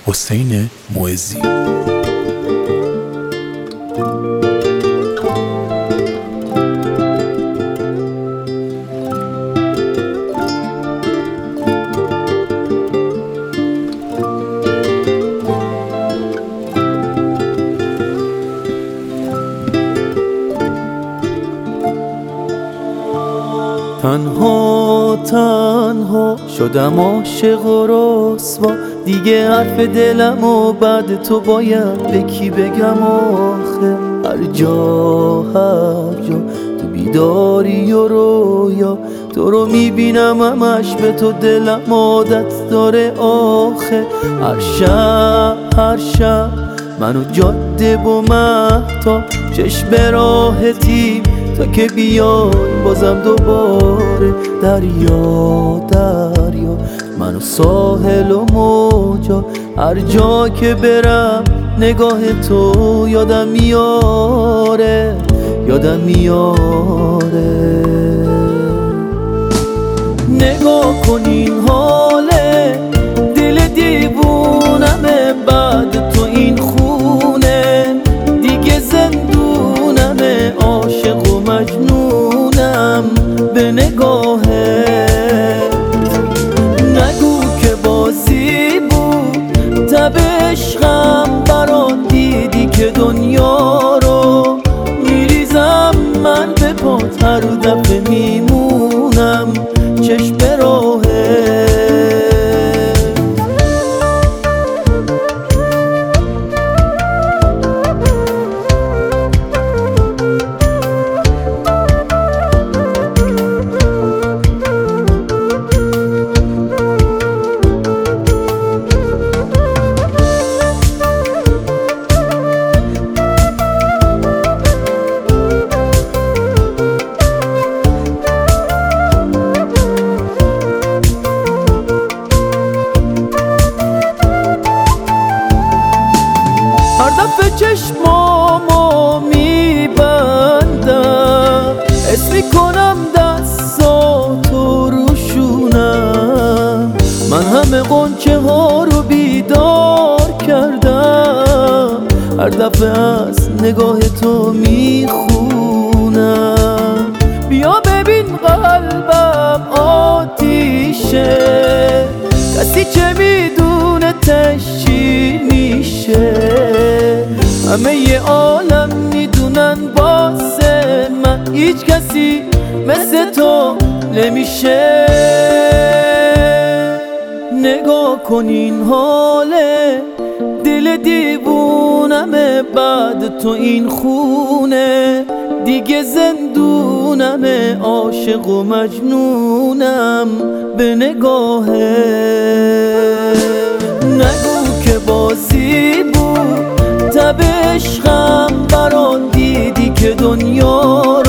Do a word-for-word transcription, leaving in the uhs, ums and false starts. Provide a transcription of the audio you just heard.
حسین معزی. تنها تنها شدم عاشق و رسوا، دیگه حرف دلم و بعد تو باید به کی بگم آخه؟ هر جا هر جا تو بیداری و رویا، تو رو میبینم همش به تو دلم عادت داره آخه. هر شب هر شب منو جاده و مهتاب چشم به راحتی تا که بیای بازم دوباره دریا دریا، منو ساحل و موجا، هر جا که برم نگاه تو یادم میاره یادم میاره. نگاه کن این حاله، دل دیوونمه بعد تو این خونه، دیگه زندونمه عاشق و مجنونم به نگاهت. نگو که بازی بود تب عشقم برات، دیدی که دنیا رو میریزم من به پات، هر دفعه میمونم چشم به راهت. هر دفعه چشمامو میبندم حس میکنم دستاتو روشونم، من همه غنچه ها رو بیدار کردم، هر دفعه از نگاه تو میخونم. بیا ببین قلبم آتیشه، کسی چه میدونه تش چی میشه، همه ی عالم میدونن واسه من هیچ کسی مثل تو نمیشه. نگاه کن این حاله، دل دیوونمه بعد تو این خونه، دیگه زندونمه عاشق و مجنونم به نگاهت. نگو که بازی بود تب عشقم برات، دیدی که دنیا